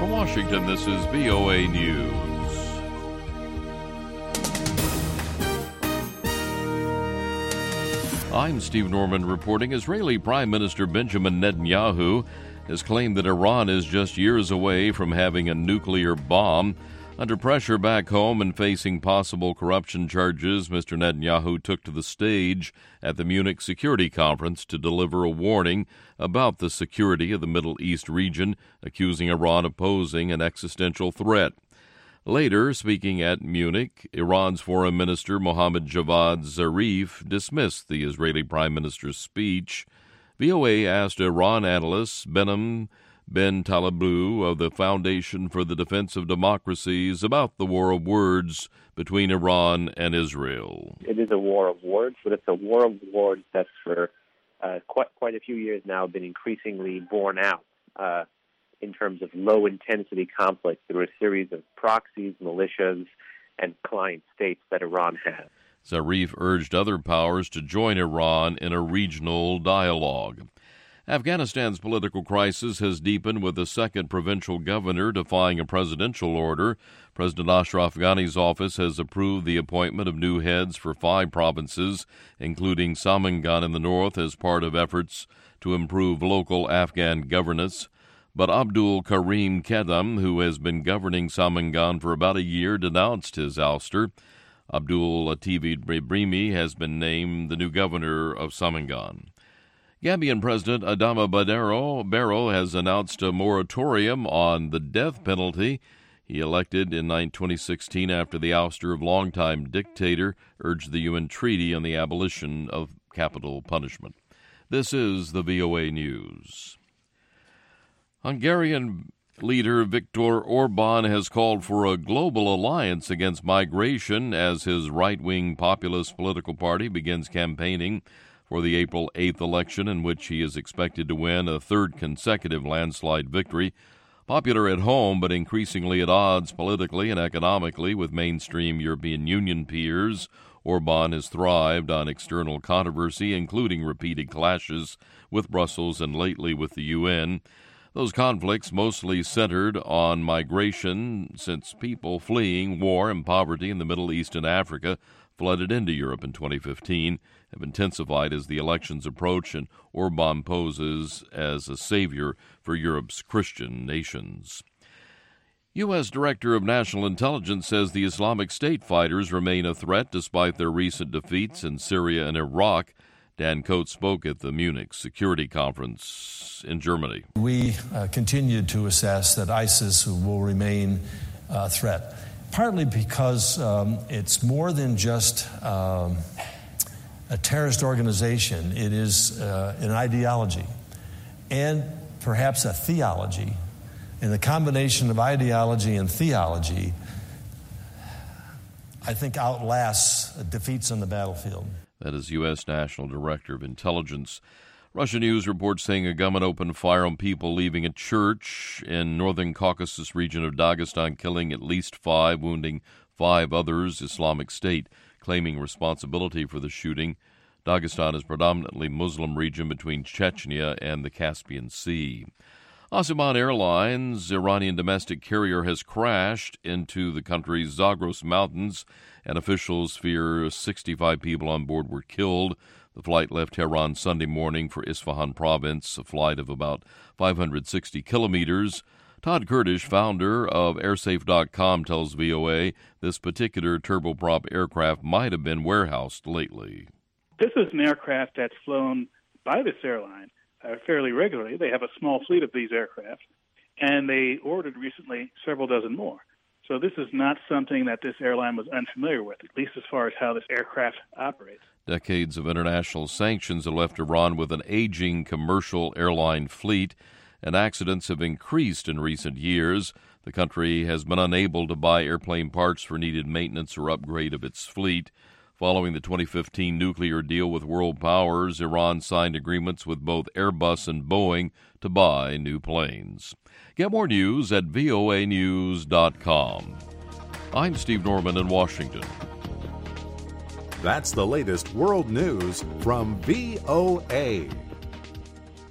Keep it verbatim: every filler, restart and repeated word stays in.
From Washington, this is V O A News. I'm Steve Norman reporting. Israeli Prime Minister Benjamin Netanyahu has claimed that Iran is just years away from having a nuclear bomb. Under pressure back home and facing possible corruption charges, Mister Netanyahu took to the stage at the Munich Security Conference to deliver a warning about the security of the Middle East region, accusing Iran of posing an existential threat. Later, speaking at Munich, Iran's Foreign Minister Mohammad Javad Zarif dismissed the Israeli Prime Minister's speech. V O A asked Iran analyst Behnam Ben Taleblu of the Foundation for the Defense of Democracies about the war of words between Iran and Israel. It is a war of words, but it's a war of words that's for uh, quite, quite a few years now been increasingly borne out uh, in terms of low-intensity conflict through a series of proxies, militias, and client states that Iran has. Zarif urged other powers to join Iran in a regional dialogue. Afghanistan's political crisis has deepened with a second provincial governor defying a presidential order. President Ashraf Ghani's office has approved the appointment of new heads for five provinces, including Samangan in the north, as part of efforts to improve local Afghan governance. But Abdul Karim Kedem, who has been governing Samangan for about a year, denounced his ouster. Abdul Latif Brahimi has been named the new governor of Samangan. Gambian President Adama Barrow, Barrow has announced a moratorium on the death penalty. He, elected in twenty sixteen after the ouster of longtime dictator, urged the U N Treaty on the abolition of capital punishment. This is the V O A News. Hungarian leader Viktor Orban has called for a global alliance against migration as his right-wing populist political party begins campaigning for the April eighth election, in which he is expected to win a third consecutive landslide victory. Popular at home, but increasingly at odds politically and economically with mainstream European Union peers, Orban has thrived on external controversy, including repeated clashes with Brussels and lately with the U N. Those conflicts mostly centered on migration, since people fleeing war and poverty in the Middle East and Africa flooded into Europe in twenty fifteen, have intensified as the elections approach, and Orban poses as a savior for Europe's Christian nations. U S. Director of National Intelligence says the Islamic State fighters remain a threat despite their recent defeats in Syria and Iraq. Dan Coates spoke at the Munich Security Conference in Germany. We uh, continue to assess that ISIS will remain a threat, partly because um, it's more than just um, a terrorist organization. It is uh, an ideology and perhaps a theology. And the combination of ideology and theology, I think, outlasts defeats on the battlefield. That is U S. National Director of Intelligence. Russian news reports saying a gunman opened fire on people leaving a church in northern Caucasus region of Dagestan, killing at least five, wounding five others. Islamic State claiming responsibility for the shooting. Dagestan is predominantly Muslim region between Chechnya and the Caspian Sea. Aseman Airlines' Iranian domestic carrier has crashed into the country's Zagros Mountains, and officials fear sixty-five people on board were killed. The flight left Tehran Sunday morning for Isfahan province, a flight of about five hundred sixty kilometers. Todd Kurdish, founder of airsafe dot com, tells V O A this particular turboprop aircraft might have been warehoused lately. This is an aircraft that's flown by this airline uh, fairly regularly. They have a small fleet of these aircraft, and they ordered recently several dozen more. So this is not something that this airline was unfamiliar with, at least as far as how this aircraft operates. Decades of international sanctions have left Iran with an aging commercial airline fleet, and accidents have increased in recent years. The country has been unable to buy airplane parts for needed maintenance or upgrade of its fleet. Following the twenty fifteen nuclear deal with world powers, Iran signed agreements with both Airbus and Boeing to buy new planes. Get more news at V O A news dot com. I'm Steve Norman in Washington. That's the latest world news from V O A.